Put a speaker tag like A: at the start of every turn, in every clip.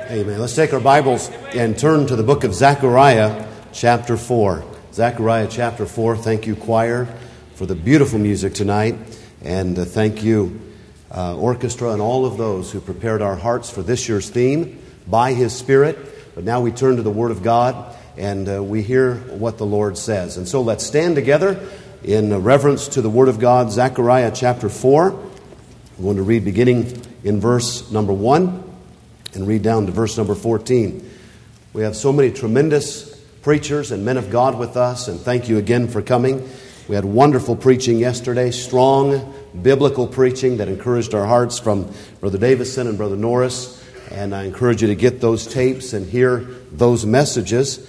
A: Amen. Let's take our Bibles and turn to the book of Zechariah, chapter 4. Zechariah, chapter 4. Thank you, choir, for the beautiful music tonight. And thank you, orchestra, and all of those who prepared our hearts for this year's theme, By His Spirit. But now we turn to the Word of God, and we hear what the Lord says. And so let's stand together in reverence to the Word of God, Zechariah, chapter 4. I'm going to read beginning in verse number 1. And read down to verse number 14. We have so many tremendous preachers and men of God with us, and thank you again for coming. We had wonderful preaching yesterday, strong biblical preaching that encouraged our hearts from Brother Davison and Brother Norris, and I encourage you to get those tapes and hear those messages.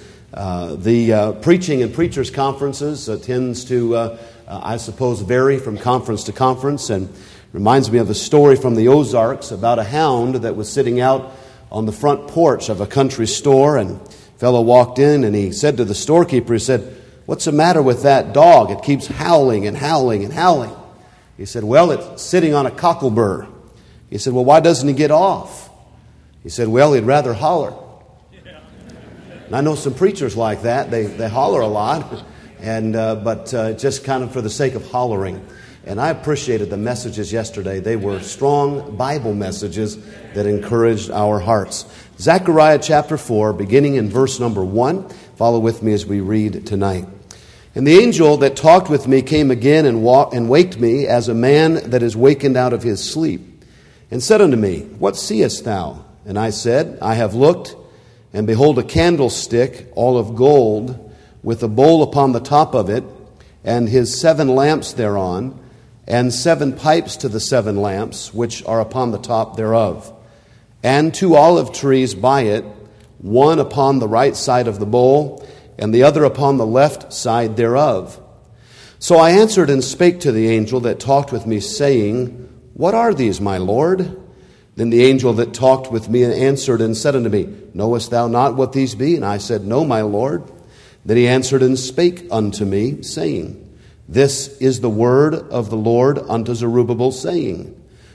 A: The preaching and preachers' conferences tends to, I suppose, vary from conference to conference, and reminds me of a story from the Ozarks about a hound that was sitting out on the front porch of a country store, and a fellow walked in and he said to the storekeeper, he said, "What's the matter with that dog? It keeps howling and howling and howling." He said, "Well, it's sitting on a cockleburr." He said, "Well, why doesn't he get off?" He said, "Well, he'd rather holler." And I know some preachers like that. They holler a lot, and but just kind of for the sake of hollering. And I appreciated the messages yesterday. They were strong Bible messages that encouraged our hearts. Zechariah chapter 4, beginning in verse number 1. Follow with me as we read tonight. "And the angel that talked with me came again and waked me as a man that is wakened out of his sleep, and said unto me, What seest thou? And I said, I have looked, and behold a candlestick, all of gold, with a bowl upon the top of it, and his 7 lamps thereon, and 7 pipes to the 7 lamps, which are upon the top thereof, and 2 olive trees by it, one upon the right side of the bowl, and the other upon the left side thereof. So I answered and spake to the angel that talked with me, saying, What are these, my Lord? Then the angel that talked with me answered and said unto me, Knowest thou not what these be? And I said, No, my Lord. Then he answered and spake unto me, saying, This is the word of the Lord unto Zerubbabel, saying,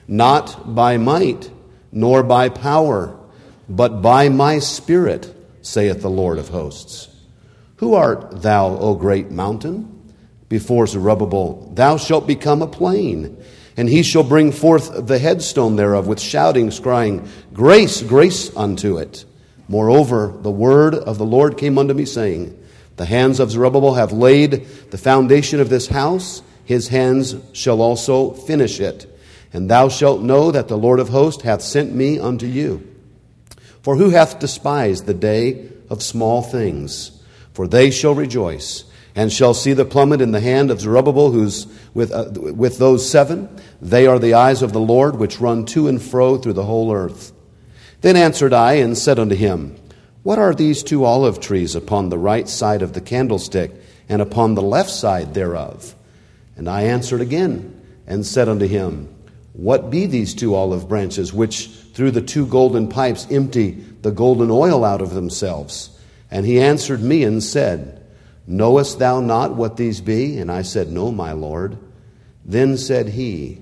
A: Not by might, nor by power, but by my Spirit, saith the Lord of hosts. Who art thou, O great mountain? Before Zerubbabel thou shalt become a plain, and he shall bring forth the headstone thereof with shoutings, crying, Grace, grace unto it. Moreover, the word of the Lord came unto me, saying, The hands of Zerubbabel have laid the foundation of this house. His hands shall also finish it. And thou shalt know that the Lord of hosts hath sent me unto you. For who hath despised the day of small things? For they shall rejoice, and shall see the plummet in the hand of Zerubbabel, who's with those 7. They are the eyes of the Lord, which run to and fro through the whole earth. Then answered I, and said unto him, What are these 2 olive trees upon the right side of the candlestick, and upon the left side thereof? And I answered again, and said unto him, What be these 2 olive branches, which through the 2 golden pipes empty the golden oil out of themselves? And he answered me and said, Knowest thou not what these be? And I said, No, my Lord. Then said he,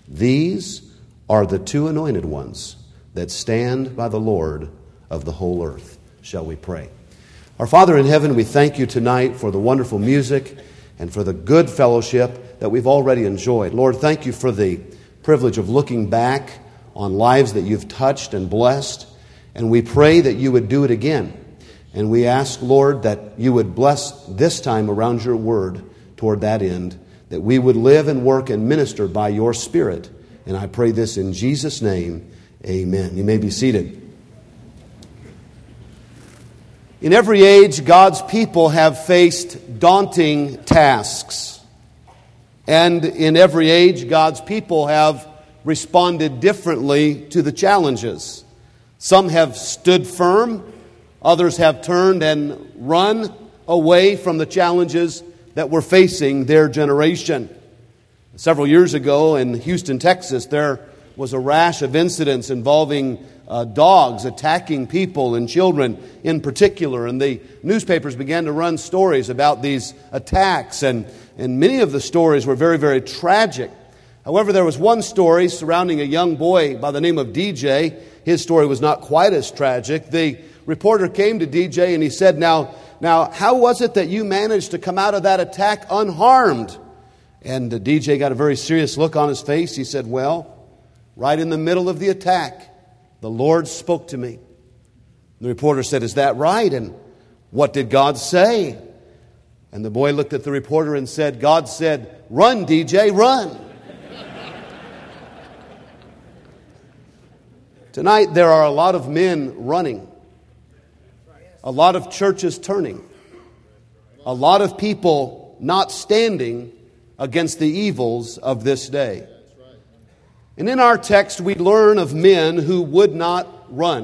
A: These are the 2 anointed ones that stand by the Lord of the whole earth. Shall we pray? Our Father in heaven, we thank you tonight for the wonderful music and for the good fellowship that we've already enjoyed. Lord, thank you for the privilege of looking back on lives that you've touched and blessed. And we pray that you would do it again. And we ask, Lord, that you would bless this time around your word toward that end, that we would live and work and minister by your Spirit. And I pray this in Jesus' name. Amen. You may be seated. In every age, God's people have faced daunting tasks. And in every age, God's people have responded differently to the challenges. Some have stood firm, others have turned and run away from the challenges that were facing their generation. Several years ago in Houston, Texas, there was a rash of incidents involving dogs attacking people and children in particular. And the newspapers began to run stories about these attacks. And many of the stories were very, very tragic. However, there was one story surrounding a young boy by the name of DJ. his story was not quite as tragic. The reporter came to DJ and he said, Now, how was it that you managed to come out of that attack unharmed? And the DJ got a very serious look on his face. He said, well, right in the middle of the attack, the Lord spoke to me. The reporter said, is that right? And what did God say? And the boy looked at the reporter and said, God said, run, DJ, run. Tonight there are a lot of men running, a lot of churches turning, a lot of people not standing against the evils of this day. And in our text we learn of men who would not run,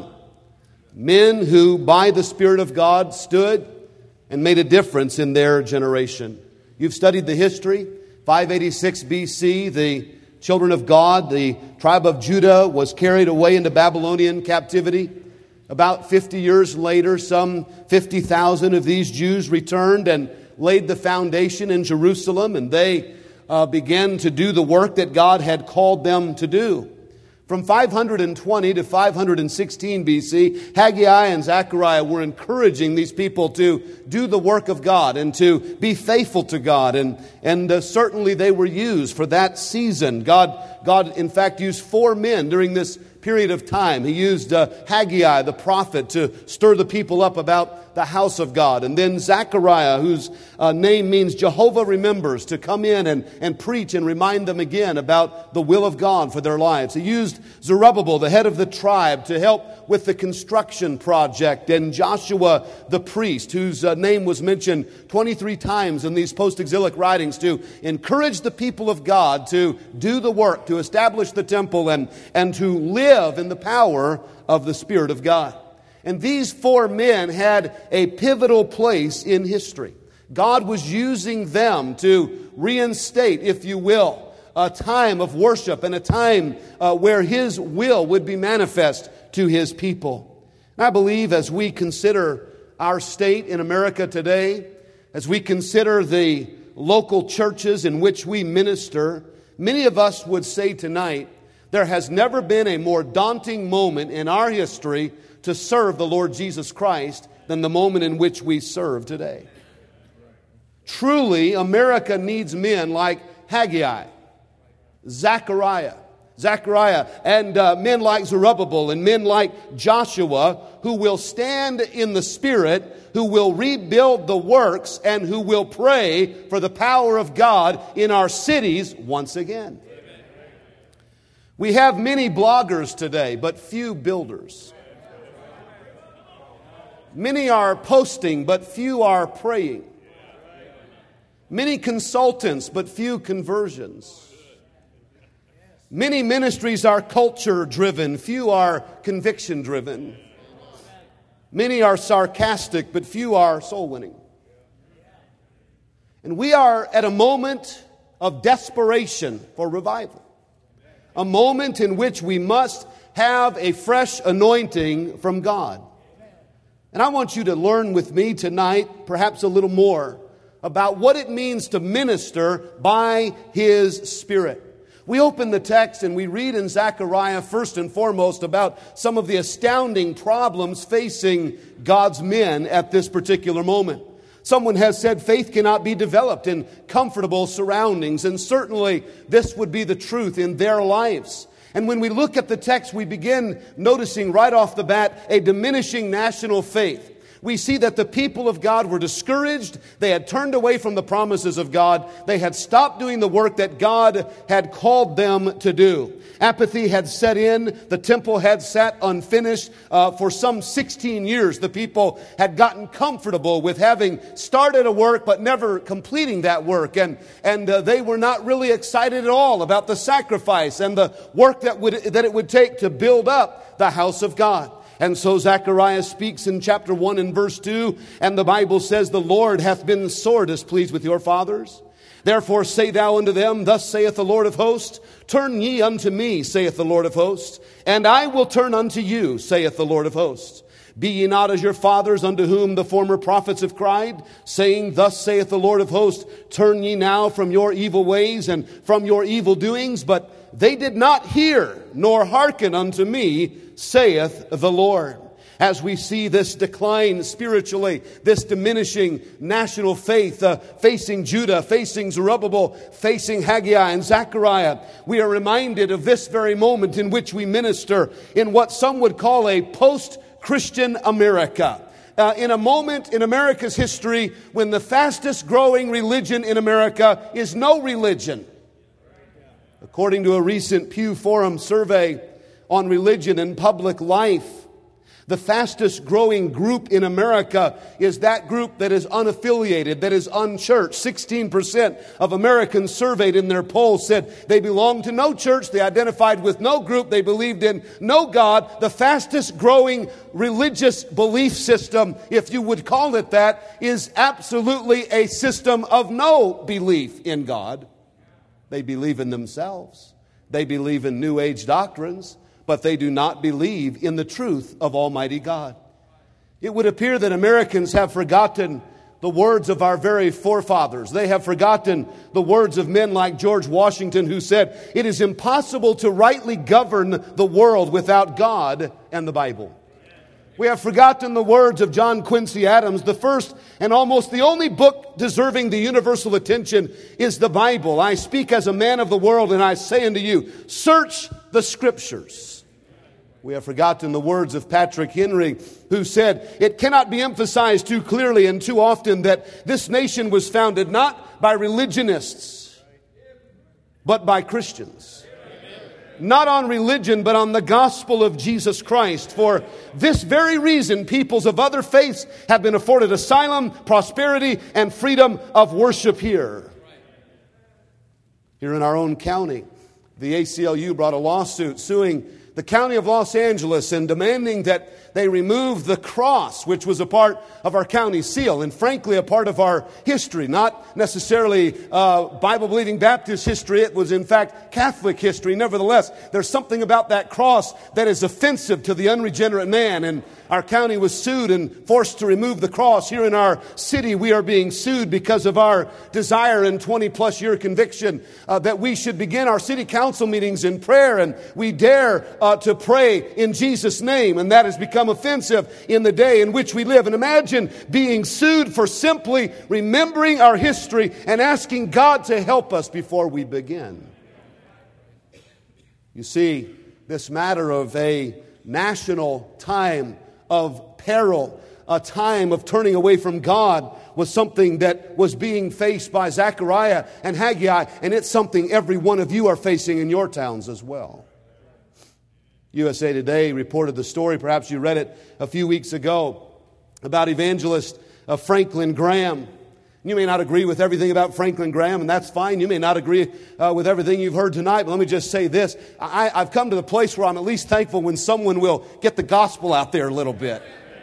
A: men who by the Spirit of God stood and made a difference in their generation. You've studied the history. 586 BC, the children of God, the tribe of Judah, was carried away into Babylonian captivity. About 50 years later, some 50,000 of these Jews returned and laid the foundation in Jerusalem, and they began to do the work that God had called them to do. From 520 to 516 BC, Haggai and Zechariah were encouraging these people to do the work of God and to be faithful to God. And certainly they were used for that season. God, in fact, used 4 men during this period of time. He used Haggai, the prophet, to stir the people up about the house of God. And then Zechariah, whose name means Jehovah remembers, to come in and preach and remind them again about the will of God for their lives. He used Zerubbabel, the head of the tribe, to help with the construction project. And Joshua, the priest, whose name was mentioned 23 times in these post-exilic writings, to encourage the people of God to do the work, to establish the temple, and to live in the power of the Spirit of God. And these 4 men had a pivotal place in history. God was using them to reinstate, if you will, a time of worship and a time where His will would be manifest to His people. And I believe as we consider our state in America today, as we consider the local churches in which we minister, many of us would say tonight, there has never been a more daunting moment in our history to serve the Lord Jesus Christ than the moment in which we serve today. Truly, America needs men like Haggai, Zechariah, and men like Zerubbabel and men like Joshua, who will stand in the Spirit, who will rebuild the works, and who will pray for the power of God in our cities once again. We have many bloggers today, but few builders. Many are posting, but few are praying. Many consultants, but few conversions. Many ministries are culture-driven, few are conviction-driven. Many are sarcastic, but few are soul-winning. And we are at a moment of desperation for revival. A moment in which we must have a fresh anointing from God. And I want you to learn with me tonight, perhaps a little more, about what it means to minister by His Spirit. We open the text and we read in Zechariah first and foremost about some of the astounding problems facing God's men at this particular moment. Someone has said faith cannot be developed in comfortable surroundings, and certainly this would be the truth in their lives. And when we look at the text, we begin noticing right off the bat a diminishing national faith. We see that the people of God were discouraged. They had turned away from the promises of God. They had stopped doing the work that God had called them to do. Apathy had set in. The temple had sat unfinished. For some 16 years, the people had gotten comfortable with having started a work but never completing that work. And they were not really excited at all about the sacrifice and the work that it would take to build up the house of God. And so Zechariah speaks in chapter 1 and verse 2, and the Bible says, the Lord hath been sore displeased with your fathers. Therefore say thou unto them, thus saith the Lord of hosts, turn ye unto me, saith the Lord of hosts, and I will turn unto you, saith the Lord of hosts. Be ye not as your fathers, unto whom the former prophets have cried, saying, thus saith the Lord of hosts, turn ye now from your evil ways and from your evil doings. But they did not hear, nor hearken unto me, saith the Lord. As we see this decline spiritually, this diminishing national faith facing Judah, facing Zerubbabel, facing Haggai and Zechariah, we are reminded of this very moment in which we minister in what some would call a post-Christian America. In a moment in America's history when the fastest growing religion in America is no religion. According to a recent Pew Forum survey on religion and public life, the fastest growing group in America is that group that is unaffiliated, that is unchurched. 16% of Americans surveyed in their poll said they belonged to no church, they identified with no group, they believed in no God. The fastest growing religious belief system, if you would call it that, is absolutely a system of no belief in God. They believe in themselves. They believe in New Age doctrines. But they do not believe in the truth of Almighty God. It would appear that Americans have forgotten the words of our very forefathers. They have forgotten the words of men like George Washington, who said, "It is impossible to rightly govern the world without God and the Bible." We have forgotten the words of John Quincy Adams. The first and almost the only book deserving the universal attention is the Bible. I speak as a man of the world, and I say unto you, search the Scriptures. We have forgotten the words of Patrick Henry, who said, "It cannot be emphasized too clearly and too often that this nation was founded not by religionists, but by Christians. Not on religion, but on the gospel of Jesus Christ. For this very reason, peoples of other faiths have been afforded asylum, prosperity, and freedom of worship here." Here in our own county, the ACLU brought a lawsuit suing the county of Los Angeles and demanding that they remove the cross, which was a part of our county seal and frankly a part of our history. Not necessarily Bible-believing Baptist history. It was in fact Catholic history. Nevertheless, there's something about that cross that is offensive to the unregenerate man. And our county was sued and forced to remove the cross. Here in our city, we are being sued because of our desire and 20-plus year conviction that we should begin our city council meetings in prayer, and we dare to pray in Jesus' name, and that has become offensive in the day in which we live. And imagine being sued for simply remembering our history and asking God to help us before we begin. You see, this matter of a national time of peril, a time of turning away from God, was something that was being faced by Zechariah and Haggai, and it's something every one of you are facing in your towns as well. USA Today reported the story, perhaps you read it a few weeks ago, about evangelist Franklin Graham. You may not agree with everything about Franklin Graham, and that's fine. You may not agree with everything you've heard tonight, but let me just say this. I've come to the place where I'm at least thankful when someone will get the gospel out there a little bit.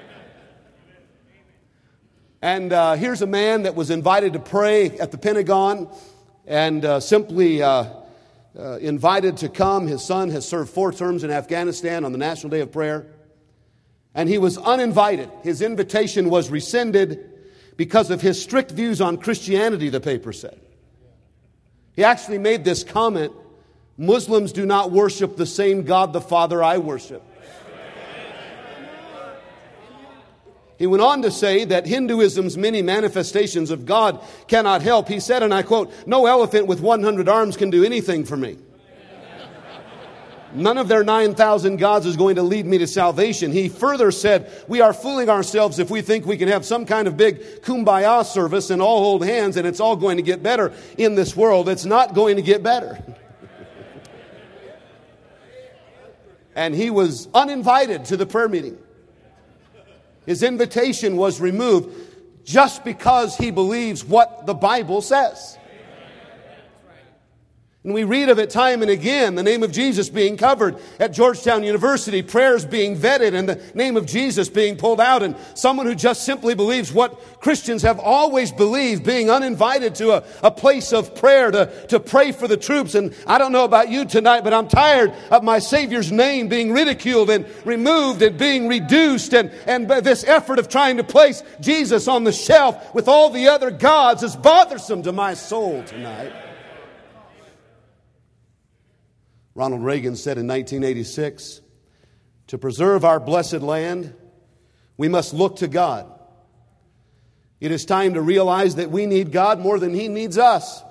A: And here's a man that was invited to pray at the Pentagon and simply invited to come. His son has served 4 terms in Afghanistan on the National Day of Prayer. And he was uninvited. His invitation was rescinded because of his strict views on Christianity, the paper said. He actually made this comment, "Muslims do not worship the same God the Father I worship." He went on to say that Hinduism's many manifestations of God cannot help. He said, and I quote, "No elephant with 100 arms can do anything for me. None of their 9,000 gods is going to lead me to salvation." He further said, "We are fooling ourselves if we think we can have some kind of big kumbaya service and all hold hands and it's all going to get better in this world. It's not going to get better." And he was uninvited to the prayer meeting. His invitation was removed just because he believes what the Bible says. And we read of it time and again, the name of Jesus being covered at Georgetown University, prayers being vetted and the name of Jesus being pulled out, and someone who just simply believes what Christians have always believed, being uninvited to a place of prayer to pray for the troops. And I don't know about you tonight, but I'm tired of my Savior's name being ridiculed and removed and being reduced, and this effort of trying to place Jesus on the shelf with all the other gods is bothersome to my soul tonight. Ronald Reagan said in 1986, to preserve our blessed land, we must look to God. It is time to realize that we need God more than He needs us.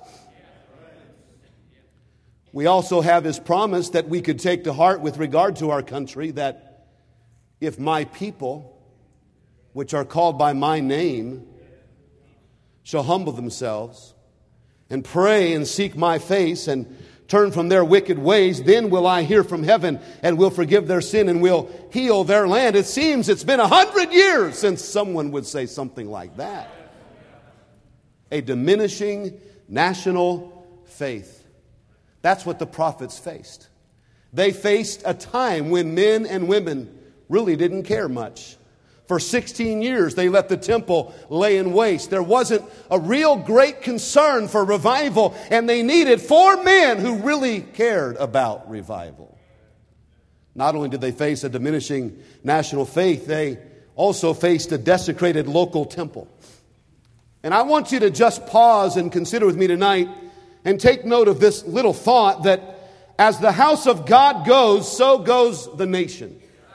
A: We also have His promise that we could take to heart with regard to our country, that if my people, which are called by my name, shall humble themselves and pray and seek my face and turn from their wicked ways, then will I hear from heaven and will forgive their sin and will heal their land. It seems it's been 100 years since someone would say something like that. A diminishing national faith. That's what the prophets faced. They faced a time when men and women really didn't care much. For 16 years, they let the temple lay in waste. There wasn't a real great concern for revival, and they needed 4 men who really cared about revival. Not only did they face a diminishing national faith, they also faced a desecrated local temple. And I want you to just pause and consider with me tonight and take note of this little thought that as the house of God goes, so goes the nation.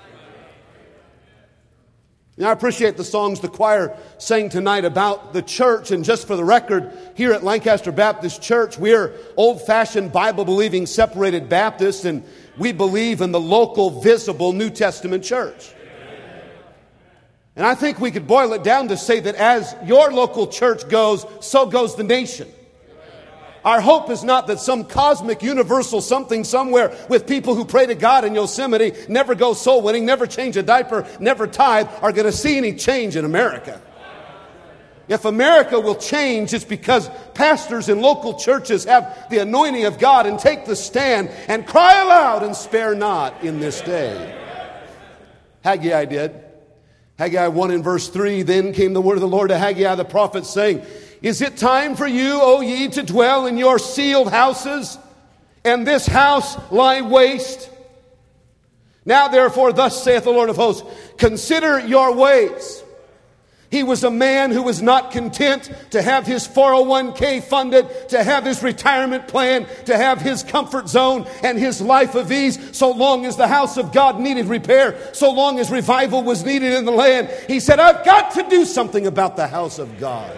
A: Now, I appreciate the songs the choir sang tonight about the church. And just for the record, here at Lancaster Baptist Church, we're old-fashioned, Bible-believing, separated Baptists, and we believe in the local, visible New Testament church. And I think we could boil it down to say that as your local church goes, so goes the nation. Our hope is not that some cosmic, universal something somewhere with people who pray to God in Yosemite, never go soul winning, never change a diaper, never tithe, are going to see any change in America. If America will change, it's because pastors in local churches have the anointing of God and take the stand and cry aloud and spare not in this day. Haggai did. Haggai 1 in verse 3, then came the word of the Lord to Haggai the prophet, saying, is it time for you, O ye, to dwell in your sealed houses, and this house lie waste? Now therefore, thus saith the Lord of hosts, consider your ways. He was a man who was not content to have his 401k funded, to have his retirement plan, to have his comfort zone and his life of ease, so long as the house of God needed repair, so long as revival was needed in the land. He said, I've got to do something about the house of God.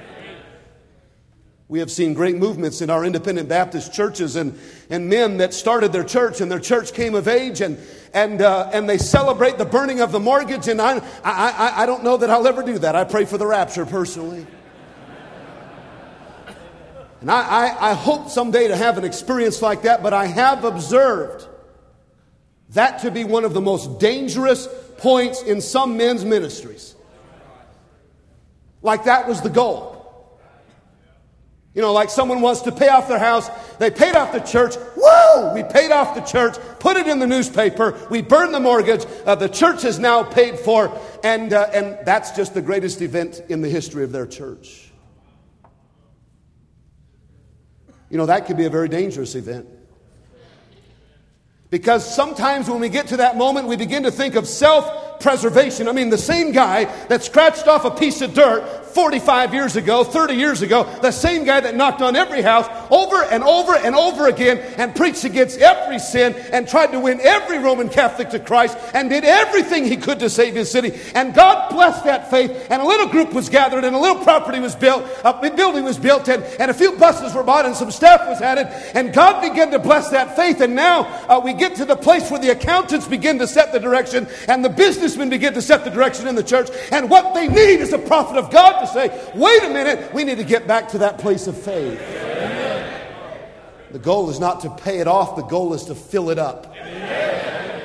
A: We have seen great movements in our independent Baptist churches and men that started their church and their church came of age and they celebrate the burning of the mortgage. And I don't know that I'll ever do that. I pray for the rapture personally. And I hope someday to have an experience like that, but I have observed that to be one of the most dangerous points in some men's ministries. Like that was the goal. You know, like someone wants to pay off their house. They paid off the church. Woo! We paid off the church, put it in the newspaper. We burned the mortgage. The church is now paid for. And that's just the greatest event in the history of their church. You know, that could be a very dangerous event. Because sometimes when we get to that moment, we begin to think of self-preservation. I mean, the same guy that scratched off a piece of dirt 45 years ago, 30 years ago, the same guy that knocked on every house over and over and over again and preached against every sin and tried to win every Roman Catholic to Christ and did everything he could to save his city. And God blessed that faith, and a little group was gathered and a little property was built, a building was built, and a few buses were bought and some staff was added, and God began to bless that faith. And now we get to the place where the accountants begin to set the direction and the businessmen begin to set the direction in the church, and what they need is a prophet of God to say, wait a minute, we need to get back to that place of faith. Amen. The goal is not to pay it off, the goal is to fill it up. Amen.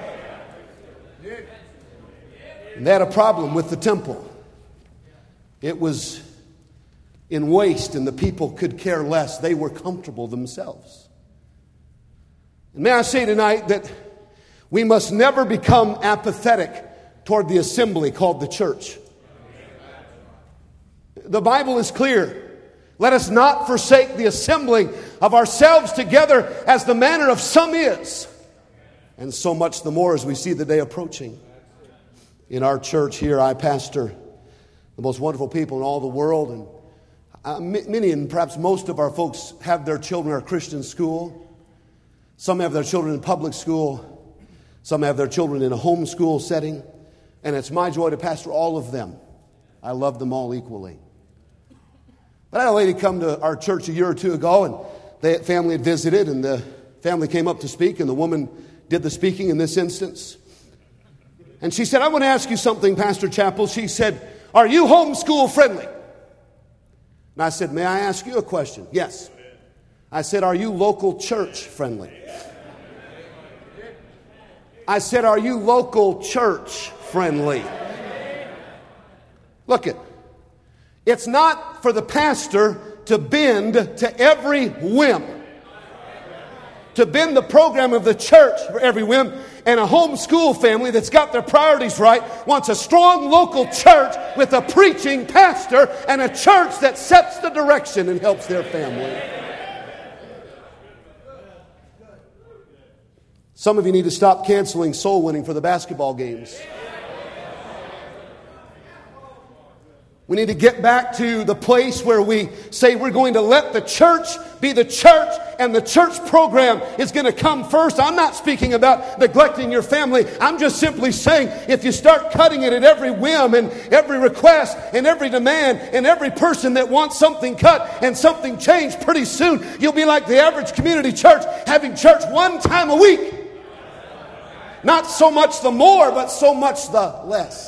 A: And they had a problem with the temple. It was in waste and the people could care less. They were comfortable themselves. And may I say tonight that we must never become apathetic toward the assembly called the church. The Bible is clear. Let us not forsake the assembling of ourselves together as the manner of some is. And so much the more as we see the day approaching. In our church here, I pastor the most wonderful people in all the world. And many and perhaps most of our folks have their children in our Christian school. Some have their children in public school. Some have their children in a homeschool setting, and it's my joy to pastor all of them. I love them all equally. But I had a lady come to our church a year or two ago, and the family had visited, and the family came up to speak, and the woman did the speaking in this instance. And she said, I want to ask you something, Pastor Chappell. She said, are you homeschool friendly? And I said, may I ask you a question? Yes. I said, are you local church friendly? I said, are you local church friendly? Look it. It's not for the pastor to bend to every whim. To bend the program of the church for every whim. And a homeschool family that's got their priorities right wants a strong local church with a preaching pastor and a church that sets the direction and helps their family. Some of you need to stop canceling soul winning for the basketball games. We need to get back to the place where we say we're going to let the church be the church, and the church program is going to come first. I'm not speaking about neglecting your family. I'm just simply saying if you start cutting it at every whim and every request and every demand and every person that wants something cut and something changed, pretty soon you'll be like the average community church, having church one time a week. Not so much the more, but so much the less.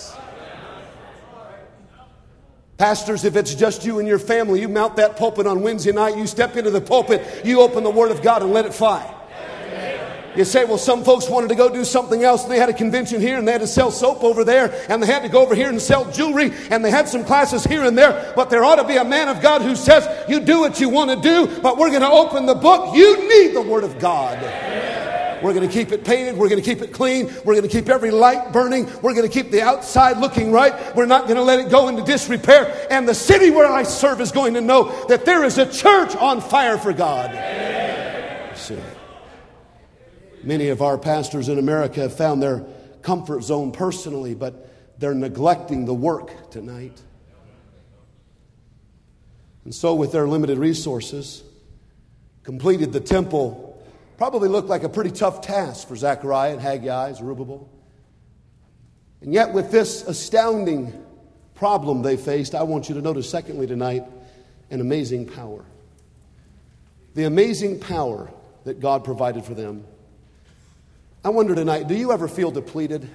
A: Pastors, if it's just you and your family, you mount that pulpit on Wednesday night, you step into the pulpit, you open the Word of God and let it fly. You say, well, some folks wanted to go do something else, and they had a convention here, and they had to sell soap over there, and they had to go over here and sell jewelry, and they had some classes here and there, but there ought to be a man of God who says, you do what you want to do, but we're going to open the book. You need the Word of God. We're going to keep it painted. We're going to keep it clean. We're going to keep every light burning. We're going to keep the outside looking right. We're not going to let it go into disrepair. And the city where I serve is going to know that there is a church on fire for God. See, many of our pastors in America have found their comfort zone personally, but they're neglecting the work tonight. And so with their limited resources, completed the temple. Probably looked like a pretty tough task for Zechariah and Haggai, Zerubbabel. And yet with this astounding problem they faced, I want you to notice secondly tonight, an amazing power. The amazing power that God provided for them. I wonder tonight, do you ever feel depleted?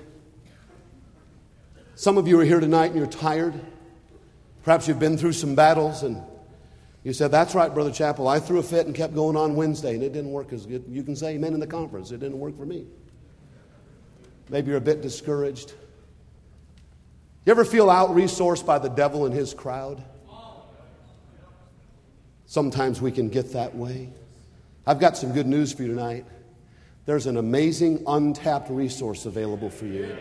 A: Some of you are here tonight and you're tired. Perhaps you've been through some battles and you said, that's right, Brother Chappell. I threw a fit and kept going on Wednesday, and it didn't work as good. You can say amen in the conference. It didn't work for me. Maybe you're a bit discouraged. You ever feel out-resourced by the devil and his crowd? Sometimes we can get that way. I've got some good news for you tonight. There's an amazing untapped resource available for you.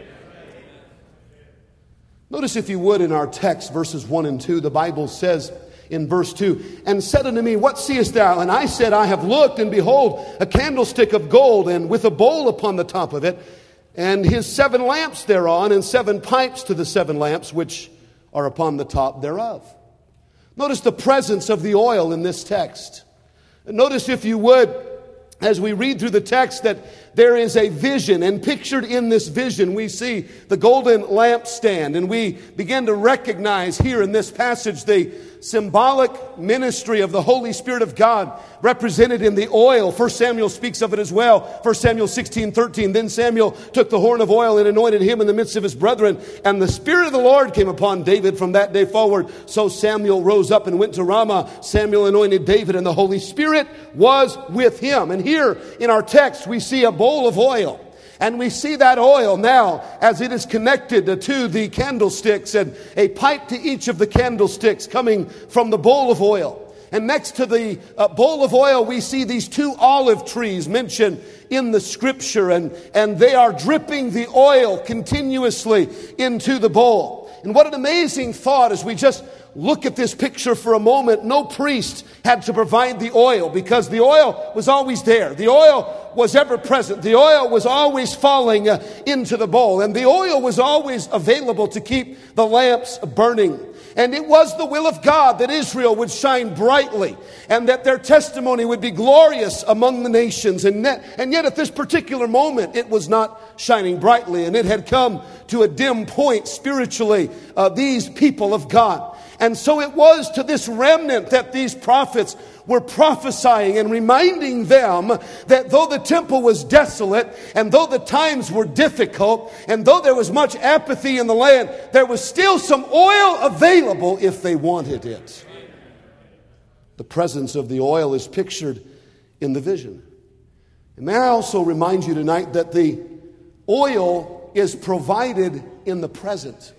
A: Notice, if you would, in our text, verses 1 and 2, the Bible says, in verse 2, and said unto me, what seest thou? And I said, I have looked, and behold, a candlestick of gold, and with a bowl upon the top of it, and his 7 lamps thereon, and 7 pipes to the 7 lamps which are upon the top thereof. Notice the presence of the oil in this text. Notice, if you would, as we read through the text, that there is a vision, and pictured in this vision we see the golden lampstand, and we begin to recognize here in this passage the symbolic ministry of the Holy Spirit of God represented in the oil. 1 Samuel speaks of it as well. 1 Samuel 16:13. Then Samuel took the horn of oil and anointed him in the midst of his brethren, and the Spirit of the Lord came upon David from that day forward. So Samuel rose up and went to Ramah. Samuel anointed David, and the Holy Spirit was with him. And here in our text we see a bowl of oil. And we see that oil now as it is connected to the candlesticks, and a pipe to each of the candlesticks coming from the bowl of oil. And next to the bowl of oil, we see these 2 olive trees mentioned in the scripture, and they are dripping the oil continuously into the bowl. And what an amazing thought as we just look at this picture for a moment. No priest
B: had to provide the oil, because the oil was always there. The oil was ever present. The oil was always falling into the bowl. And the oil was always available to keep the lamps burning. And it was the will of God that Israel would shine brightly and that their testimony would be glorious among the nations. And yet at this particular moment, it was not shining brightly. And it had come to a dim point spiritually, these people of God. And so it was to this remnant that these prophets were prophesying and reminding them that though the temple was desolate, and though the times were difficult, and though there was much apathy in the land, there was still some oil available if they wanted it. The presence of the oil is pictured in the vision. And may I also remind you tonight that the oil is provided in the present.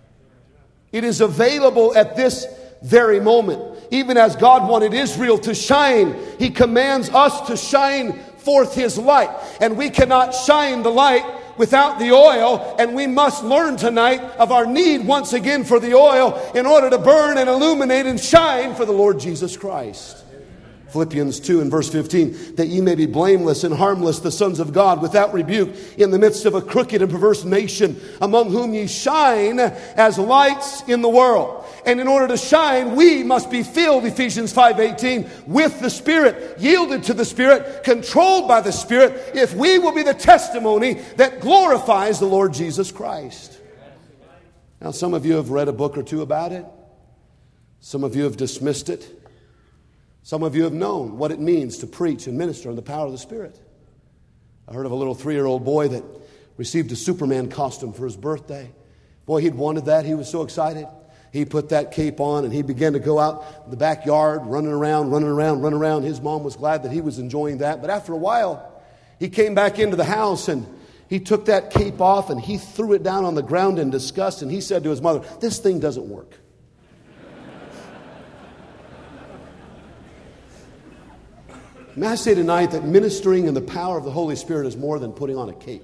B: It is available at this very moment. Even as God wanted Israel to shine, He commands us to shine forth His light. And we cannot shine the light without the oil, and we must learn tonight of our need once again for the oil in order to burn and illuminate and shine for the Lord Jesus Christ. Philippians 2 and verse 15, that ye may be blameless and harmless, the sons of God, without rebuke, in the midst of a crooked and perverse nation, among whom ye shine as lights in the world. And in order to shine, we must be filled, Ephesians 5:18, with the Spirit, yielded to the Spirit, controlled by the Spirit, if we will be the testimony that glorifies the Lord Jesus Christ. Now, some of you have read a book or two about it. Some of you have dismissed it. Some of you have known what it means to preach and minister in the power of the Spirit. I heard of a little 3-year-old boy that received a Superman costume for his birthday. Boy, he'd wanted that. He was so excited. He put that cape on and he began to go out in the backyard, running around. His mom was glad that he was enjoying that. But after a while, he came back into the house and he took that cape off and he threw it down on the ground in disgust. And he said to his mother, "This thing doesn't work." May I say tonight that ministering in the power of the Holy Spirit is more than putting on a cape.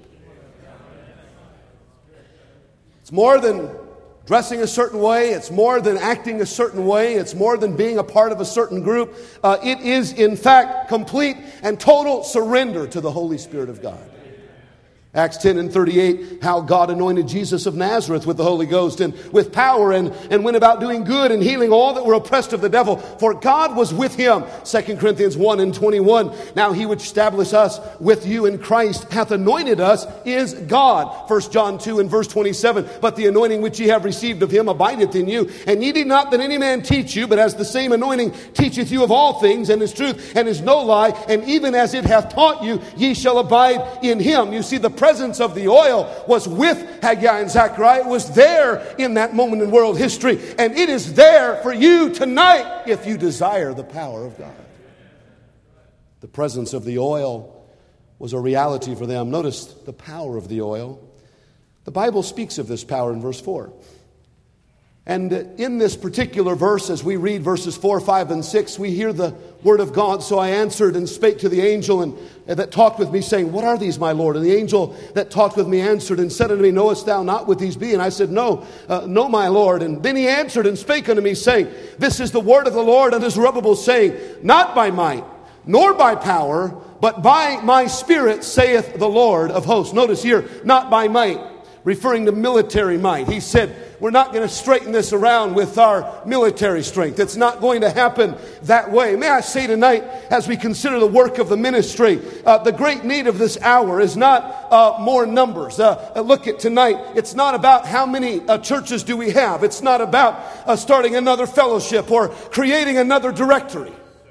B: It's more than dressing a certain way. It's more than acting a certain way. It's more than being a part of a certain group. It is, in fact, complete and total surrender to the Holy Spirit of God. Acts 10 and 38, how God anointed Jesus of Nazareth with the Holy Ghost and with power and went about doing good and healing all that were oppressed of the devil. For God was with him. 2 Corinthians 1 and 21. Now he which established us with you in Christ hath anointed us is God. 1 John 2 and verse 27. But the anointing which ye have received of him abideth in you. And ye need not that any man teach you, but as the same anointing teacheth you of all things, and is truth, and is no lie. And even as it hath taught you, ye shall abide in him. You see, the presence of the oil was with Haggai and Zechariah. It was there in that moment in world history. And it is there for you tonight if you desire the power of God. The presence of the oil was a reality for them. Notice the power of the oil. The Bible speaks of this power in verse 4. And in this particular verse, as we read verses 4, 5, and 6, we hear the word of God. So I answered and spake to the angel that talked with me, saying, What are these, my Lord? And the angel that talked with me answered and said unto me, Knowest thou not what these be? And I said, No, my Lord. And then he answered and spake unto me, saying, This is the word of the Lord unto Zerubbabel, saying, Not by might, nor by power, but by my Spirit, saith the Lord of hosts. Notice here, not by might, referring to military might. He said, we're not going to straighten this around with our military strength. It's not going to happen that way. May I say tonight, as we consider the work of the ministry, the great need of this hour is not more numbers. Look at tonight. It's not about how many churches do we have. It's not about starting another fellowship or creating another directory.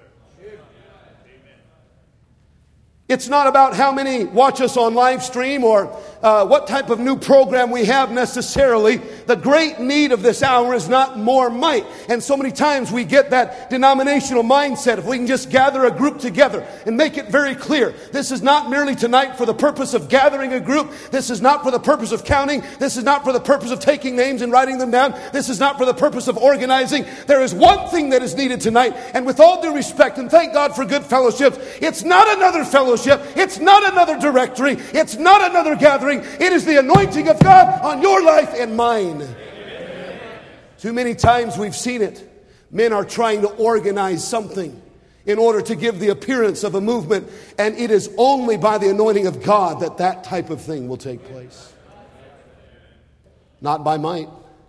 B: It's not about how many watch us on live stream or what type of new program we have necessarily. The great need of this hour is not more might. And so many times we get that denominational mindset. If we can just gather a group together and make it very clear. This is not merely tonight for the purpose of gathering a group. This is not for the purpose of counting. This is not for the purpose of taking names and writing them down. This is not for the purpose of organizing. There is one thing that is needed tonight. And with all due respect, and thank God for good fellowships, it's not another fellowship. It's not another directory. It's not another gathering. It is the anointing of God on your life and mine. Amen. Too many times we've seen it. Men are trying to organize something in order to give the appearance of a movement. And it is only by the anointing of God that that type of thing will take place. Not by might.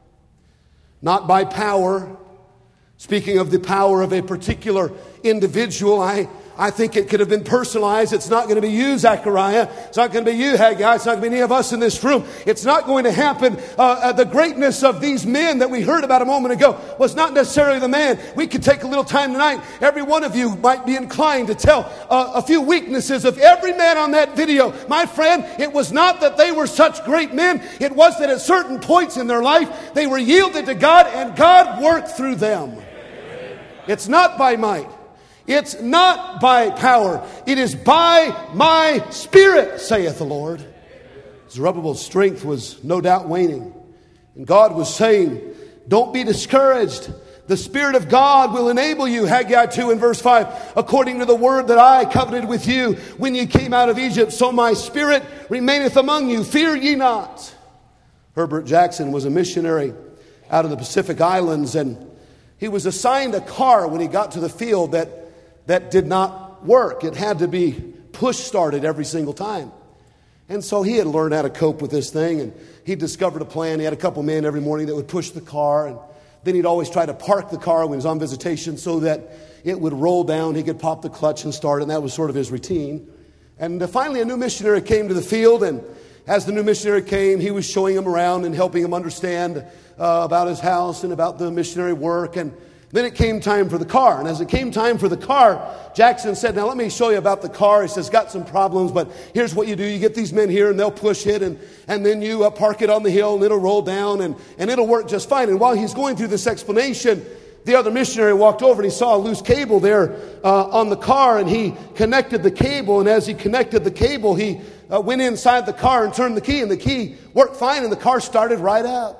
B: Not by power. Speaking of the power of a particular individual, I think it could have been personalized. It's not going to be you, Zechariah. It's not going to be you, Haggai. It's not going to be any of us in this room. It's not going to happen. The greatness of these men that we heard about a moment ago was not necessarily the man. We could take a little time tonight. Every one of you might be inclined to tell a few weaknesses of every man on that video. My friend, it was not that they were such great men. It was that at certain points in their life, they were yielded to God and God worked through them. It's not by might. It's not by power. It is by my Spirit, saith the Lord. Zerubbabel's strength was no doubt waning. And God was saying, don't be discouraged. The Spirit of God will enable you. Haggai 2 and verse 5. According to the word that I covenanted with you when you came out of Egypt, so my Spirit remaineth among you. Fear ye not. Herbert Jackson was a missionary out of the Pacific Islands, and he was assigned a car when he got to the field that did not work. It had to be push started every single time. And so he had learned how to cope with this thing, and he discovered a plan. He had a couple men every morning that would push the car, and then he'd always try to park the car when he was on visitation so that it would roll down. He could pop the clutch and start, and that was sort of his routine. And finally a new missionary came to the field, and as the new missionary came, he was showing him around and helping him understand about his house and about the missionary work. And then it came time for the car. And as it came time for the car, Jackson said, now let me show you about the car. He says, got some problems, but here's what you do. You get these men here and they'll push it, and then you park it on the hill and it'll roll down and it'll work just fine. And while he's going through this explanation, the other missionary walked over and he saw a loose cable there on the car, and he connected the cable. And as he connected the cable, he went inside the car and turned the key, and the key worked fine and the car started right up.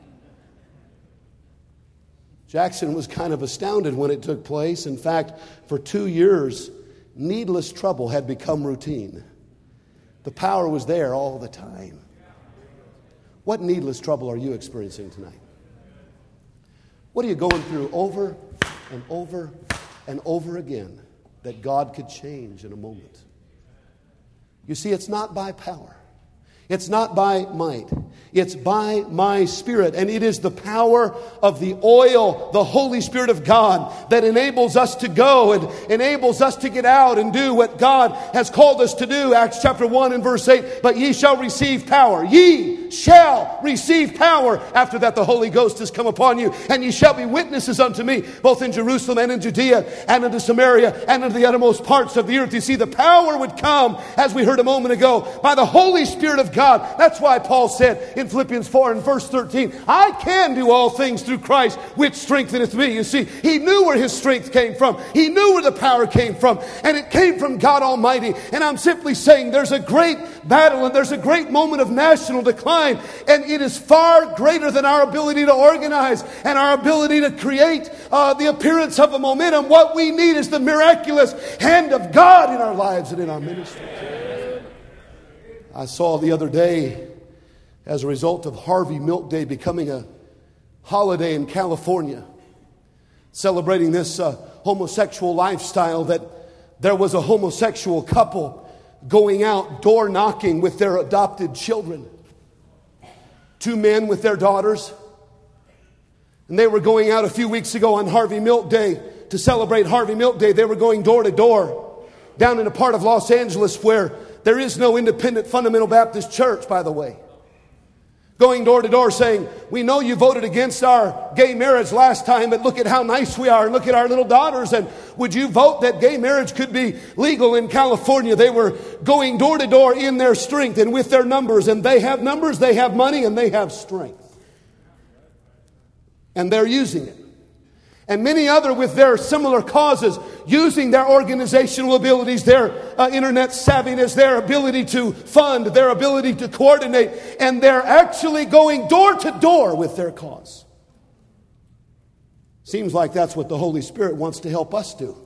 B: Jackson was kind of astounded when it took place. In fact, for 2 years, needless trouble had become routine. The power was there all the time. What needless trouble are you experiencing tonight? What are you going through over and over and over again that God could change in a moment? You see, it's not by power. It's not by might. It's by my Spirit. And it is the power of the oil, the Holy Spirit of God, that enables us to go and enables us to get out and do what God has called us to do. Acts chapter 1 and verse 8. But ye shall receive power. Ye shall receive power. After that the Holy Ghost has come upon you. And ye shall be witnesses unto me, both in Jerusalem and in Judea and into Samaria and into the uttermost parts of the earth. You see, the power would come, as we heard a moment ago, by the Holy Spirit of God. That's why Paul said in Philippians 4 and verse 13, I can do all things through Christ, which strengtheneth me. You see, he knew where his strength came from. He knew where the power came from. And it came from God Almighty. And I'm simply saying there's a great battle and there's a great moment of national decline. And it is far greater than our ability to organize and our ability to create the appearance of a momentum. What we need is the miraculous hand of God in our lives and in our ministry. I saw the other day, as a result of Harvey Milk Day becoming a holiday in California, celebrating this homosexual lifestyle, that there was a homosexual couple going out door knocking with their adopted children. 2 men with their daughters. And they were going out a few weeks ago on Harvey Milk Day to celebrate Harvey Milk Day. They were going door to door down in a part of Los Angeles where there is no independent fundamental Baptist church, by the way. Going door to door saying, we know you voted against our gay marriage last time, but look at how nice we are and look at our little daughters. And would you vote that gay marriage could be legal in California? They were going door to door in their strength and with their numbers. And they have numbers, they have money, and they have strength. And they're using it. And many other with their similar causes, using their organizational abilities, their internet savviness, their ability to fund, their ability to coordinate, and they're actually going door to door with their cause. Seems like that's what the Holy Spirit wants to help us do.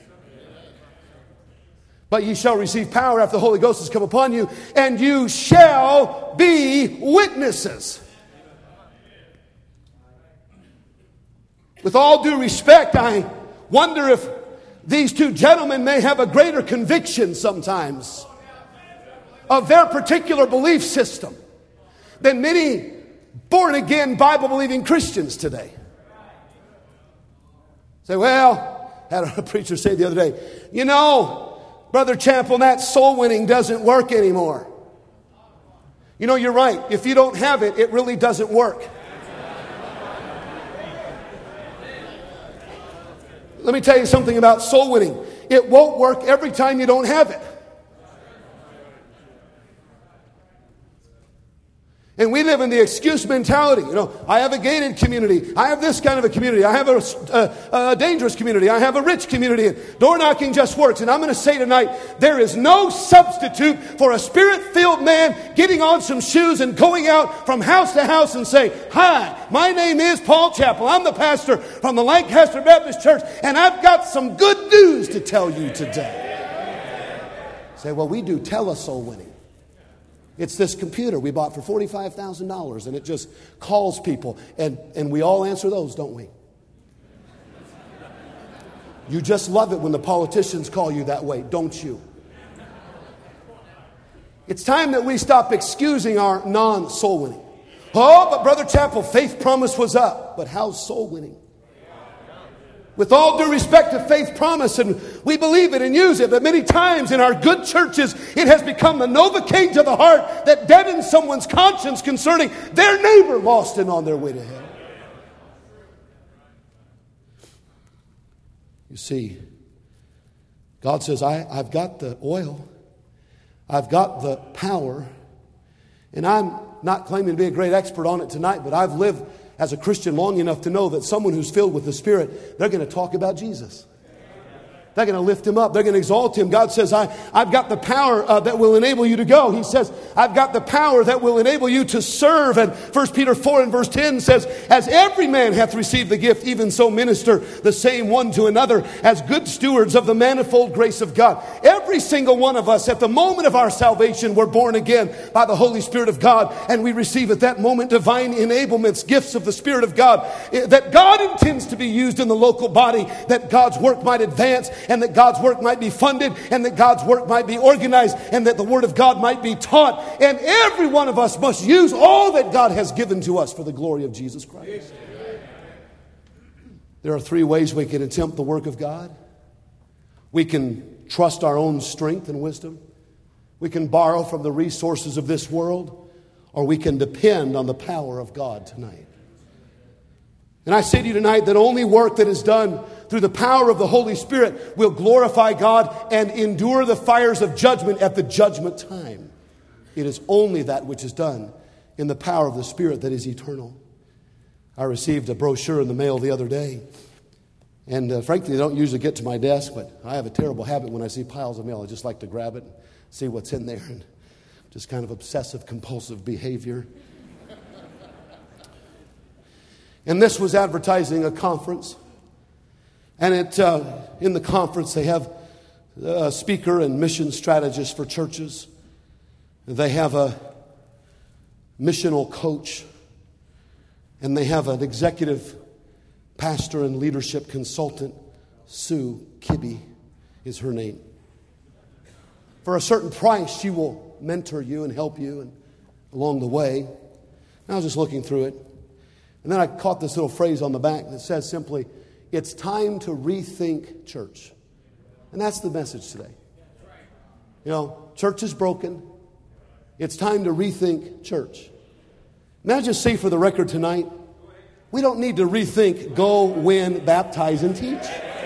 B: But ye shall receive power after the Holy Ghost has come upon you, and you shall be witnesses. With all due respect, I wonder if these two gentlemen may have a greater conviction sometimes of their particular belief system than many born-again, Bible-believing Christians today. Say, well, I had a preacher say the other day, you know, Brother Chappell, that soul winning doesn't work anymore. You know, you're right. If you don't have it, it really doesn't work. Let me tell you something about soul winning. It won't work every time you don't have it. And we live in the excuse mentality. You know, I have a gated community. I have this kind of a community. I have a dangerous community. I have a rich community. And door knocking just works. And I'm going to say tonight, there is no substitute for a spirit-filled man getting on some shoes and going out from house to house and saying, hi, my name is Paul Chappell. I'm the pastor from the Lancaster Baptist Church, and I've got some good news to tell you today. Say, well, we do telesoul winning. It's this computer we bought for $45,000, and it just calls people. And we all answer those, don't we? You just love it when the politicians call you that way, don't you? It's time that we stop excusing our non-soul winning. Oh, but Brother Chappell, faith promise was up. But how's soul winning? With all due respect to faith promise, and we believe it and use it, but many times in our good churches, it has become the Novocaine to the heart that deadens someone's conscience concerning their neighbor lost and on their way to hell. You see, God says, I've got the oil, I've got the power, and I'm not claiming to be a great expert on it tonight, but I've lived as a Christian long enough to know that someone who's filled with the Spirit, they're going to talk about Jesus. They're going to lift him up. They're going to exalt him. God says, I've got the power that will enable you to go. He says, I've got the power that will enable you to serve. And 1 Peter 4 and verse 10 says, as every man hath received the gift, even so minister the same one to another as good stewards of the manifold grace of God. Every single one of us at the moment of our salvation, we're born again by the Holy Spirit of God. And we receive at that moment divine enablements, gifts of the Spirit of God, that God intends to be used in the local body, that God's work might advance, and that God's work might be funded, and that God's work might be organized, and that the Word of God might be taught. And every one of us must use all that God has given to us for the glory of Jesus Christ. There are three ways we can attempt the work of God. We can trust our own strength and wisdom. We can borrow from the resources of this world, or we can depend on the power of God tonight. And I say to you tonight that only work that is done through the power of the Holy Spirit will glorify God and endure the fires of judgment at the judgment time. It is only that which is done in the power of the Spirit that is eternal. I received a brochure in the mail the other day. And frankly, they don't usually get to my desk, but I have a terrible habit when I see piles of mail. I just like to grab it and see what's in there. And just kind of obsessive compulsive behavior. And this was advertising a conference. And in the conference, they have a speaker and mission strategist for churches. They have a missional coach. And they have an executive pastor and leadership consultant. Sue Kibbe is her name. For a certain price, she will mentor you and help you and along the way. And I was just looking through it. And then I caught this little phrase on the back that says simply, it's time to rethink church. And that's the message today. You know, church is broken. It's time to rethink church. May I just say for the record tonight, we don't need to rethink go, win, baptize, and teach.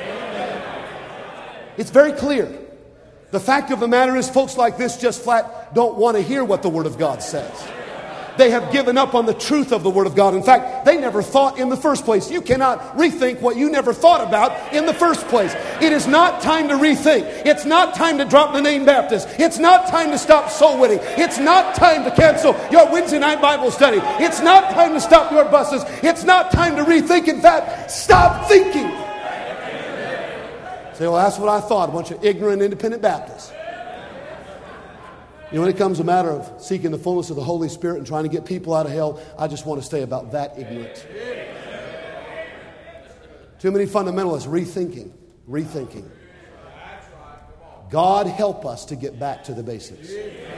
B: It's very clear. The fact of the matter is folks like this just flat don't want to hear what the Word of God says. They have given up on the truth of the Word of God. In fact, they never thought in the first place. You cannot rethink what you never thought about in the first place. It is not time to rethink. It's not time to drop the name Baptist. It's not time to stop soul winning. It's not time to cancel your Wednesday night Bible study. It's not time to stop your buses. It's not time to rethink. In fact, stop thinking. Say, well, that's what I thought. A bunch of ignorant independent Baptists. You know, when it comes to a matter of seeking the fullness of the Holy Spirit and trying to get people out of hell, I just want to stay about that ignorant. Too many fundamentalists rethinking. God help us to get back to the basics.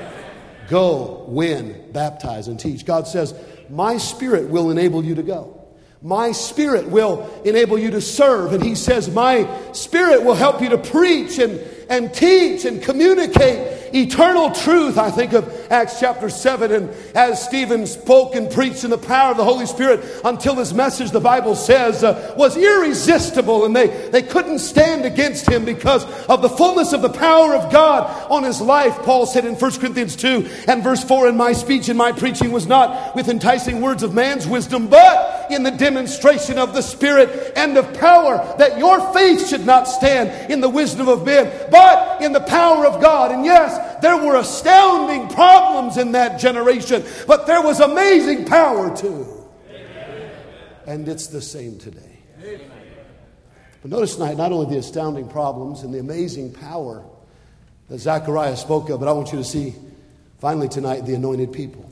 B: Go, win, baptize, and teach. God says, my Spirit will enable you to go. My Spirit will enable you to serve. And He says, my Spirit will help you to preach and teach and communicate eternal truth. I think of Acts chapter 7, and as Stephen spoke and preached in the power of the Holy Spirit until his message, the Bible says, was irresistible, and they couldn't stand against him because of the fullness of the power of God on his life. Paul said in 1 Corinthians 2 and verse 4, and my speech and my preaching was not with enticing words of man's wisdom, but in the demonstration of the Spirit and of power, that your faith should not stand in the wisdom of men, but in the power of God. And yes, there were astounding problems in that generation, but there was amazing power too. Amen. And it's the same today. Amen. But notice tonight, not only the astounding problems and the amazing power that Zechariah spoke of, but I want you to see, finally tonight, the anointed people.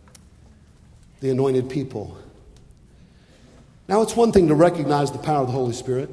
B: The anointed people. Now, it's one thing to recognize the power of the Holy Spirit.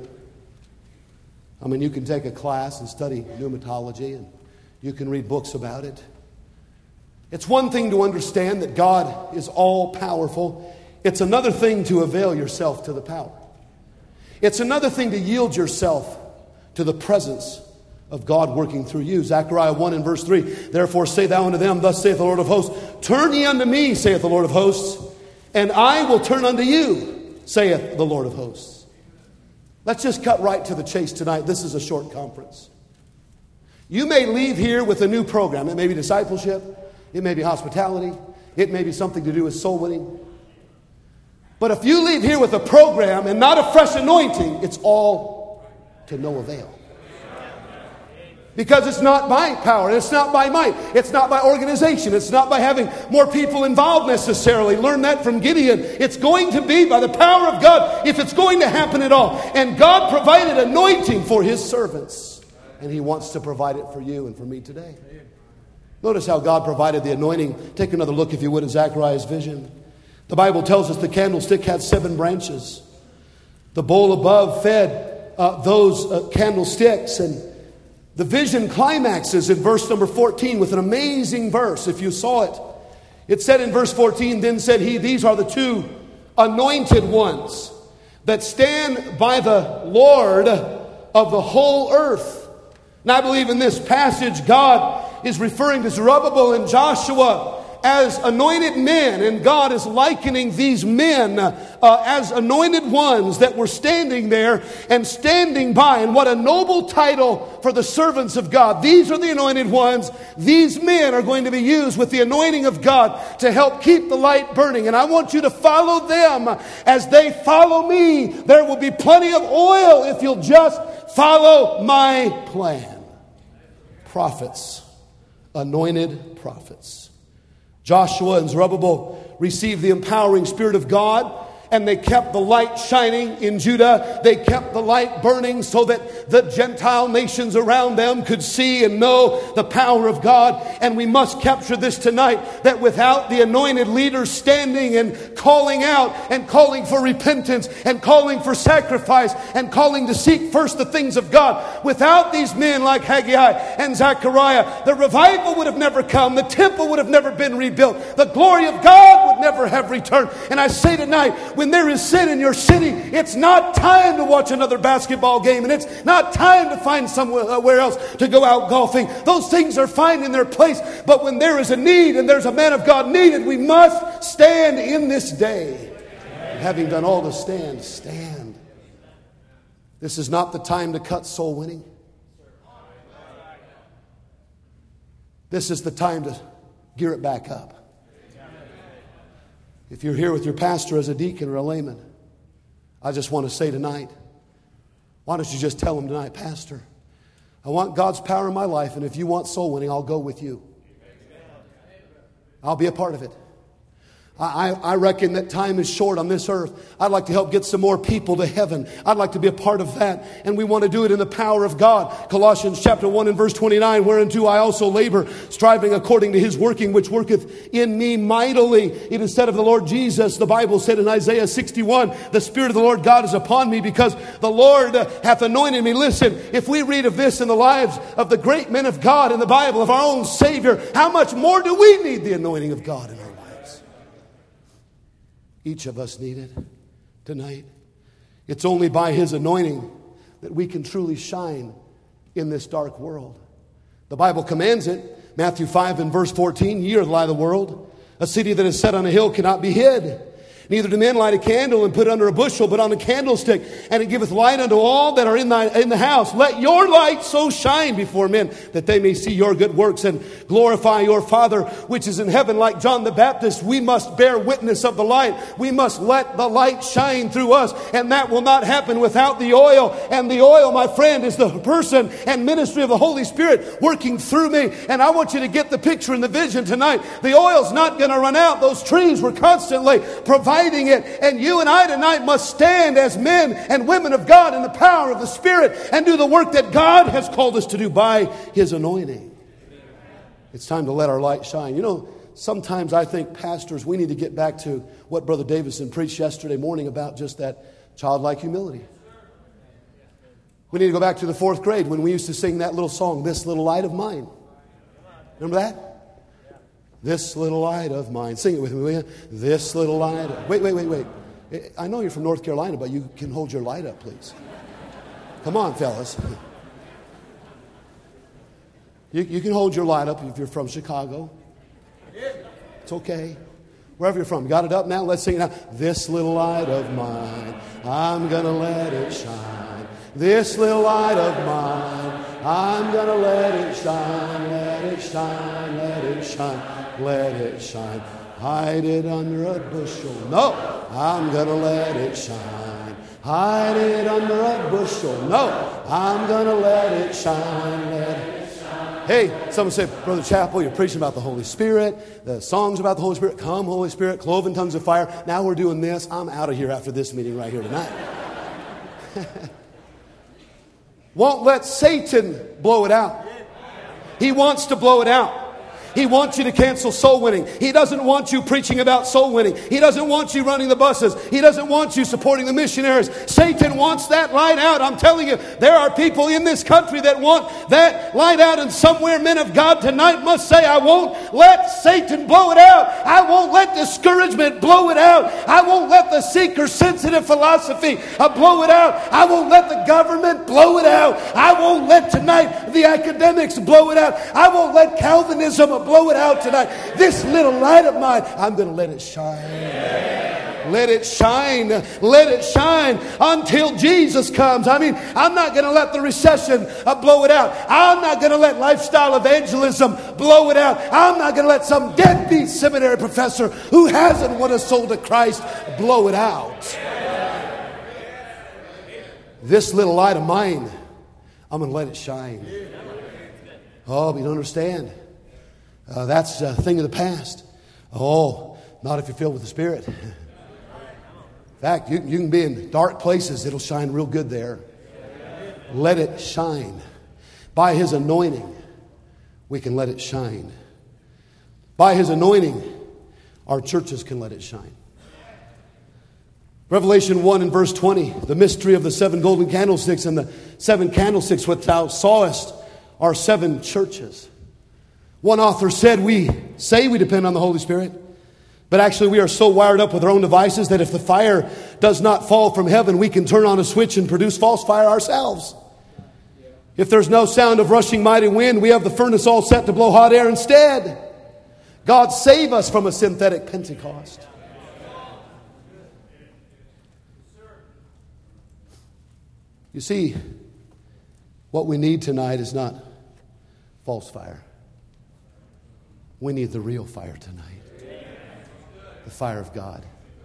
B: I mean, you can take a class and study pneumatology, and you can read books about it. It's one thing to understand that God is all-powerful. It's another thing to avail yourself to the power. It's another thing to yield yourself to the presence of God working through you. Zechariah 1 and verse 3, therefore say thou unto them, thus saith the Lord of hosts, turn ye unto me, saith the Lord of hosts, and I will turn unto you, saith the Lord of hosts. Let's just cut right to the chase tonight. This is a short conference. You may leave here with a new program. It may be discipleship. It may be hospitality. It may be something to do with soul winning. But if you leave here with a program and not a fresh anointing, it's all to no avail. Because it's not by power. It's not by might. It's not by organization. It's not by having more people involved necessarily. Learn that from Gideon. It's going to be by the power of God if it's going to happen at all. And God provided anointing for His servants. And He wants to provide it for you and for me today. Notice how God provided the anointing. Take another look, if you would, at Zechariah's vision. The Bible tells us the candlestick had 7 branches. The bowl above fed those candlesticks. And the vision climaxes in verse number 14 with an amazing verse. If you saw it, it said in verse 14, then said He, these are the 2 anointed ones that stand by the Lord of the whole earth. And I believe in this passage, God is referring to Zerubbabel and Joshua as anointed men. And God is likening these men as anointed ones that were standing there and standing by. And what a noble title for the servants of God. These are the anointed ones. These men are going to be used with the anointing of God to help keep the light burning. And I want you to follow them as they follow me. There will be plenty of oil if you'll just follow my plan. Prophets, anointed prophets. Joshua and Zerubbabel received the empowering Spirit of God, and they kept the light shining in Judah. They kept the light burning so that the Gentile nations around them could see and know the power of God. And we must capture this tonight, that without the anointed leaders standing and calling out and calling for repentance and calling for sacrifice and calling to seek first the things of God, without these men like Haggai and Zechariah, the revival would have never come. The temple would have never been rebuilt. The glory of God would never have returned. And I say tonight, when there is sin in your city, it's not time to watch another basketball game, and it's not time to find somewhere else to go out golfing. Those things are fine in their place, but when there is a need and there's a man of God needed, we must stand in this day. And having done all to stand, stand. This is not the time to cut soul winning. This is the time to gear it back up. If you're here with your pastor as a deacon or a layman, I just want to say tonight, why don't you just tell him tonight, Pastor, I want God's power in my life, and if you want soul winning, I'll go with you. I'll be a part of it. I reckon that time is short on this earth. I'd like to help get some more people to heaven. I'd like to be a part of that. And we want to do it in the power of God. Colossians chapter 1 and verse 29, whereunto I also labor, striving according to his working, which worketh in me mightily. It is said of the Lord Jesus, the Bible said in Isaiah 61, the Spirit of the Lord God is upon me, because the Lord hath anointed me. Listen, if we read of this in the lives of the great men of God in the Bible, of our own Savior, how much more do we need the anointing of God in our lives? Each of us need it tonight. It's only by his anointing that we can truly shine in this dark world. The Bible commands it. Matthew 5 and verse 14, ye are the light of the world. A city that is set on a hill cannot be hid. Neither do men light a candle and put it under a bushel, but on a candlestick, and it giveth light unto all that are in the house. Let your light so shine before men, that they may see your good works and glorify your Father which is in heaven. Like John the Baptist, we must bear witness of the light. We must let the light shine through us, and that will not happen without the oil. And the oil, my friend, is the person and ministry of the Holy Spirit working through me. And I want you to get the picture and the vision tonight. The oil's not going to run out. Those trees were constantly providing it, and you and I tonight must stand as men and women of God in the power of the Spirit and do the work that God has called us to do by his anointing. It's time to let our light shine. You know, sometimes I think pastors, we need to get back to what Brother Davison preached yesterday morning about just that childlike humility. We need to go back to the 4th grade when we used to sing that little song, This Little Light of Mine. Remember that? This little light of mine. Sing it with me, will you? This little light of... Wait. I know you're from North Carolina, but you can hold your light up, please. Come on, fellas. You can hold your light up if you're from Chicago. It's okay. Wherever you're from. You got it up now? Let's sing it now. This little light of mine, I'm going to let it shine. This little light of mine, I'm going to let it shine. Let it shine, let it shine. Let it shine. Hide it under a bushel. No, I'm going to let it shine. Hide it under a bushel. No, I'm going to let it shine. Let it shine. Hey, someone said, Brother Chappell, you're preaching about the Holy Spirit. The songs about the Holy Spirit. Come, Holy Spirit, cloven tongues of fire. Now we're doing this. I'm out of here after this meeting right here tonight. Won't let Satan blow it out. He wants to blow it out. He wants you to cancel soul winning. He doesn't want you preaching about soul winning. He doesn't want you running the buses. He doesn't want you supporting the missionaries. Satan wants that light out. I'm telling you, there are people in this country that want that light out, and somewhere men of God tonight must say, I won't let Satan blow it out. I won't let discouragement blow it out. I won't let the seeker-sensitive philosophy blow it out. I won't let the government blow it out. I won't let tonight the academics blow it out. I won't let Calvinism blow it out tonight. This little light of mine, I'm going to let it shine. Let it shine. Let it shine until Jesus comes. I mean, I'm not going to let the recession blow it out. I'm not going to let lifestyle evangelism blow it out. I'm not going to let some deadbeat seminary professor who hasn't won a soul to Christ blow it out. This little light of mine, I'm going to let it shine. Oh, but you don't understand. That's a thing of the past. Oh, not if you're filled with the Spirit. In fact, you can be in dark places. It'll shine real good there. Let it shine. By his anointing, we can let it shine. By his anointing, our churches can let it shine. Revelation 1 and verse 20, the mystery of the 7 golden candlesticks, and the 7 candlesticks which thou sawest are 7 churches. One author said, we say we depend on the Holy Spirit, but actually we are so wired up with our own devices that if the fire does not fall from heaven, we can turn on a switch and produce false fire ourselves. If there's no sound of rushing mighty wind, we have the furnace all set to blow hot air instead. God save us from a synthetic Pentecost. You see, what we need tonight is not false fire. We need the real fire tonight. The fire of God.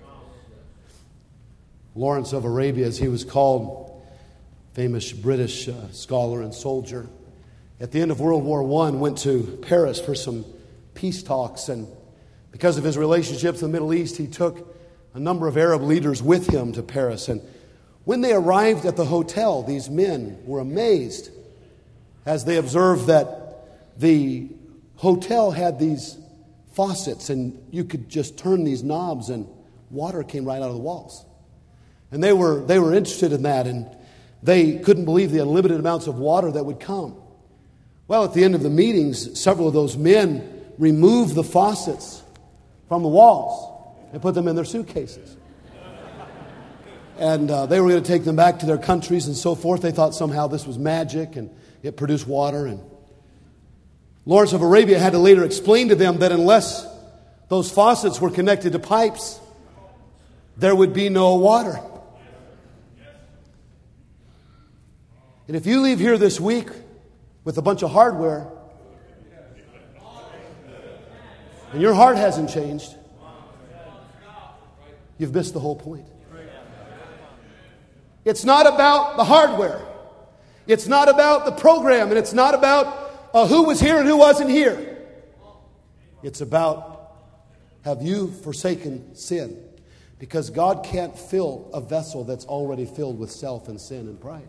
B: Lawrence of Arabia, as he was called, famous British scholar and soldier, at the end of World War I, went to Paris for some peace talks, and Because of his relationships in the Middle East, he took a number of Arab leaders with him to Paris. And when they arrived at the hotel, these men were amazed as they observed that the hotel had these faucets and you could just turn these knobs and water came right out of the walls. And they were interested in that, and they couldn't believe the unlimited amounts of water that would come. Well, at the end of the meetings, several of those men removed the faucets from the walls and put them in their suitcases. And they were going to take them back to their countries and so forth. They thought somehow this was magic and it produced water. And Lawrence of Arabia had to later explain to them that unless those faucets were connected to pipes, there would be no water. And if you leave here this week with a bunch of hardware and your heart hasn't changed, you've missed the whole point. It's not about the hardware. It's not about the program, and it's not about who was here and who wasn't here. It's about, have you forsaken sin? Because God can't fill a vessel that's already filled with self and sin and pride.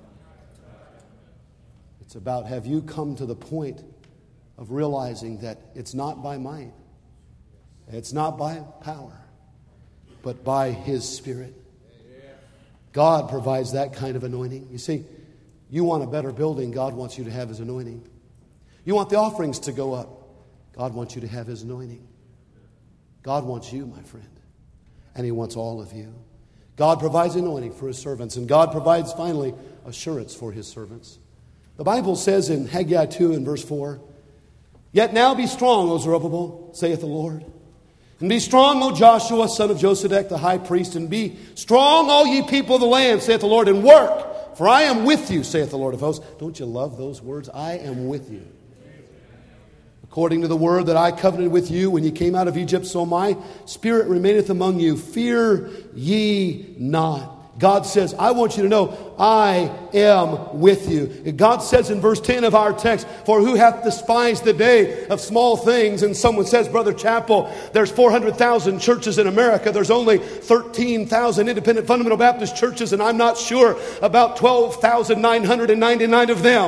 B: It's about, have you come to the point of realizing that it's not by might, it's not by power, but by His Spirit. God provides that kind of anointing. You see, you want a better building, God wants you to have His anointing. You want the offerings to go up, God wants you to have His anointing. God wants you, my friend, and He wants all of you. God provides anointing for His servants, and God provides, finally, assurance for His servants. The Bible says in Haggai 2 and verse 4, "Yet now be strong, O Zerubbabel, saith the Lord. And be strong, O Joshua, son of Josedech, the high priest. And be strong, all ye people of the land, saith the Lord, and work. For I am with you, saith the Lord of hosts." Don't you love those words? I am with you. "According to the word that I covenanted with you when ye came out of Egypt, so my spirit remaineth among you. Fear ye not." God says, I want you to know, I am with you. God says in verse 10 of our text, "For who hath despised the day of small things?" And someone says, "Brother Chappell, there's 400,000 churches in America. There's only 13,000 independent fundamental Baptist churches, and I'm not sure about 12,999 of them."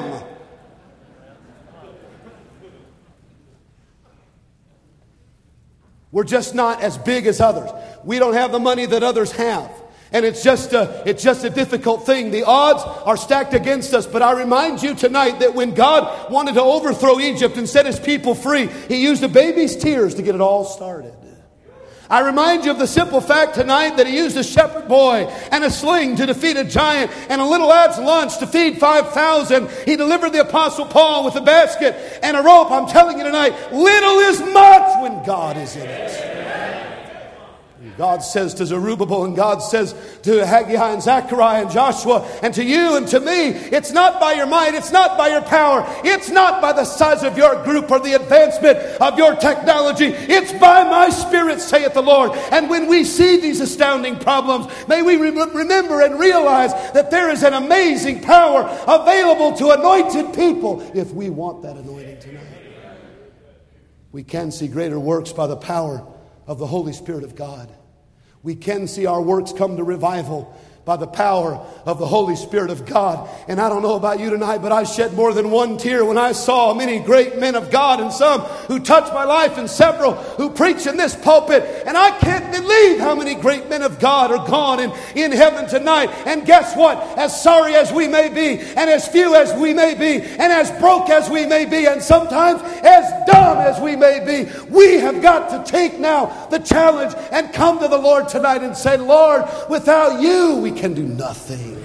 B: We're just not as big as others. We don't have the money that others have. And it's just a difficult thing. The odds are stacked against us. But I remind you tonight that when God wanted to overthrow Egypt and set His people free, He used a baby's tears to get it all started. I remind you of the simple fact tonight that He used a shepherd boy and a sling to defeat a giant and a little lad's lunch to feed 5,000. He delivered the Apostle Paul with a basket and a rope. I'm telling you tonight, little is much when God is in it. God says to Zerubbabel, and God says to Haggai and Zechariah and Joshua and to you and to me, it's not by your might, it's not by your power, it's not by the size of your group or the advancement of your technology. It's by my Spirit, saith the Lord. And when we see these astounding problems, may we remember and realize that there is an amazing power available to anointed people if we want that anointing tonight. We can see greater works by the power of the Holy Spirit of God. We can see our works come to revival by the power of the Holy Spirit of God. And I don't know about you tonight, but I shed more than one tear when I saw many great men of God, and some who touched my life and several who preach in this pulpit. And I can't believe how many great men of God are gone in heaven tonight. And guess what? As sorry as we may be, and as few as we may be, and as broke as we may be, and sometimes as dumb as we may be, we have got to take now the challenge and come to the Lord tonight and say, Lord, without you we can do nothing.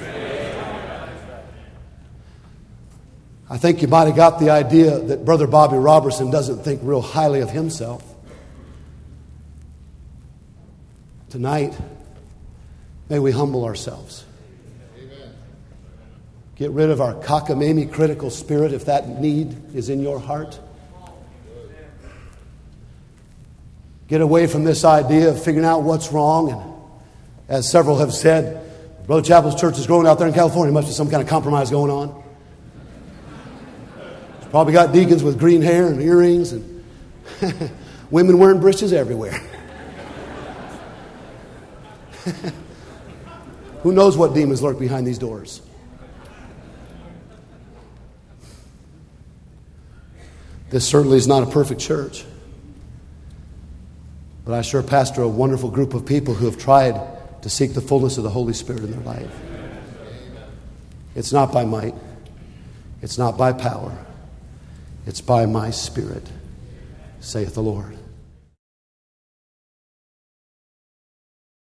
B: I think you might have got the idea that Brother Bobby Robertson doesn't think real highly of himself. Tonight, may we humble ourselves. Get rid of our cockamamie critical spirit if that need is in your heart. Get away from this idea of figuring out what's wrong. And as several have said, Brother Chappell's church is growing out there in California. Must be some kind of compromise going on. It's probably got deacons with green hair and earrings and Women wearing breeches everywhere. Who knows what demons lurk behind these doors? This certainly is not a perfect church. But I sure pastor a wonderful group of people who have tried to seek the fullness of the Holy Spirit in their life. It's not by might. It's not by power. It's by my Spirit, saith the Lord.